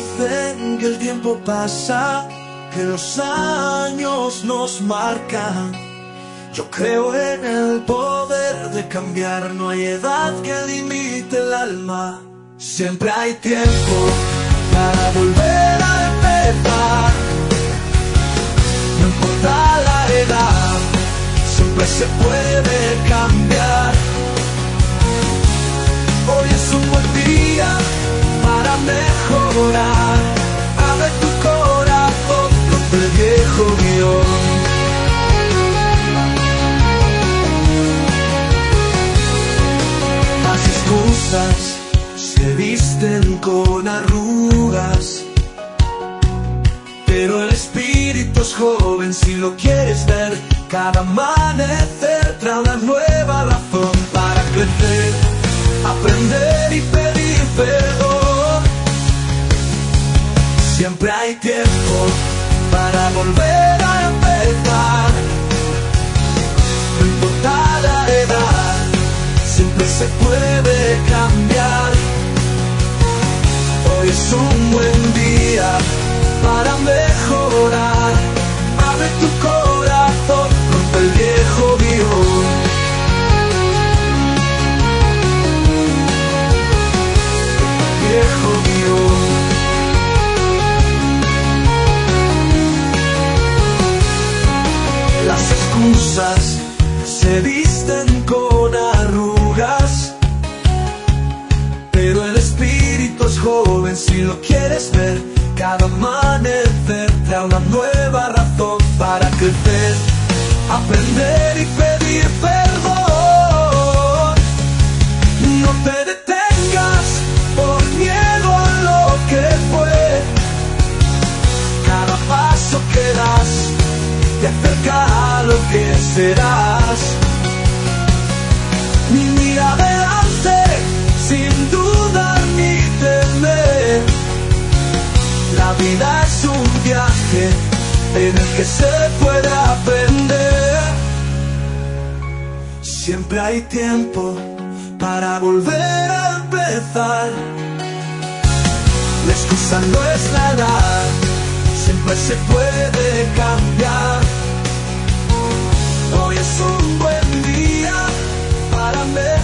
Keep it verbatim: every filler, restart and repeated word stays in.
Dicen que el tiempo pasa, que los años nos marcan. Yo creo en el poder de cambiar, no hay edad que limite el alma. Siempre hay tiempo para volver a empezar. No importa la edad, siempre se puede cambiar. Hoy es un buen día para mejorar. Abre tu corazón, rompe el viejo guión. Las excusas se visten con arrugas, pero el espíritu es joven si lo quieres ver. Cada amanecer trae una nueva razón para crecer, aprender y pedir perdón. Siempre hay tiempo para volver a empezar. No importa la edad, siempre se puede cambiar. Hoy es un buen día para mejorar. Abre tu corazón, rompe el viejo guión. Viejo guión. Las excusas se visten con arrugas, pero el espíritu es joven si lo quieres ver. Cada amanecer trae una nueva razón para crecer, aprender y pedir perdón. No te detengas por miedo a lo que fue. Cada paso que das te acerca a lo que serás. Mira adelante sin dudar ni temer. La vida es un viaje en el que se puede aprender. Siempre hay tiempo para volver a empezar. La excusa no es la edad, siempre se puede cambiar. Hoy es un buen día para mejorar.